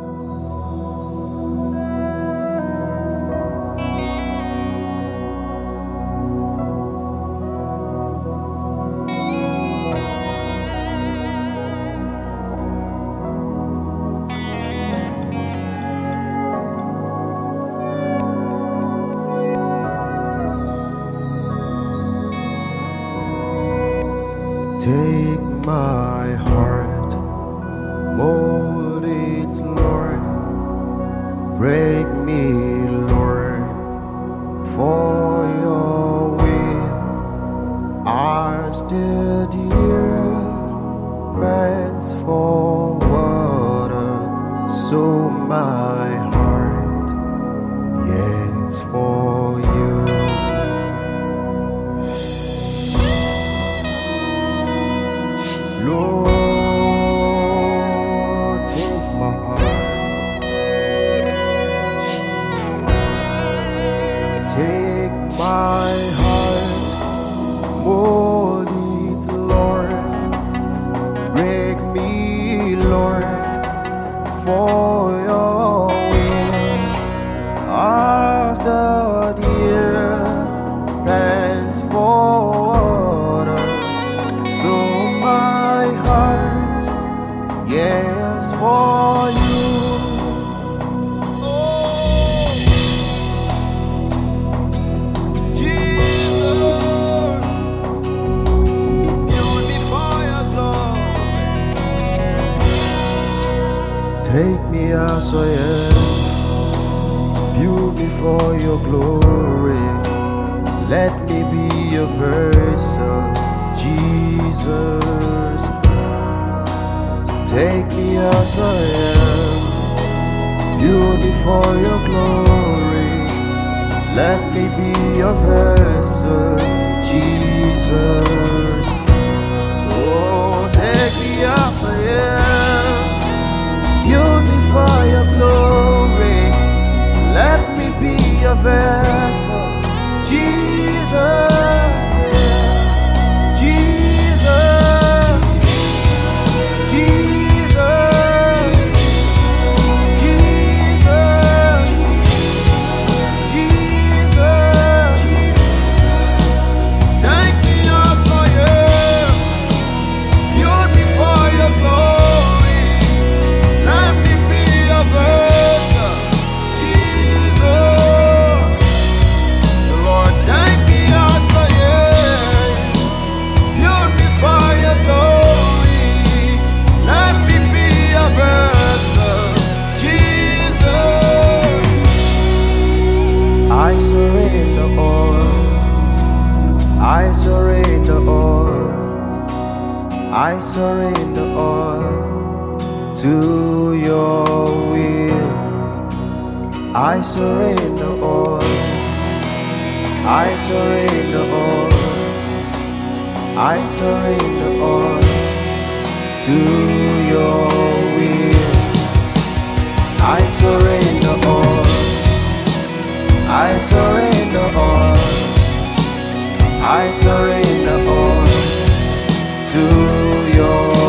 Take my heart, mold it, Lord. Break me, Lord, for your will. Our steadier burns for water, so my heart yearns for you. Lord, take my heart, take my heart, mold it, Lord. Break me, Lord, for your will. As the deer pants for water, so my heart, yes, for you. Oh, Jesus, build me for your glory. Take me as I am, build me for your glory. Let me be a vessel, Jesus. Take me as I am, build me for your glory. Let me be your vessel, Jesus. Oh, take me as I am, build me for your glory. Let me be your vessel, Jesus. I surrender all, I surrender all, I surrender all to your will. I surrender all, I surrender all, I surrender all to your will. I surrender all, I surrender all, I surrender all to your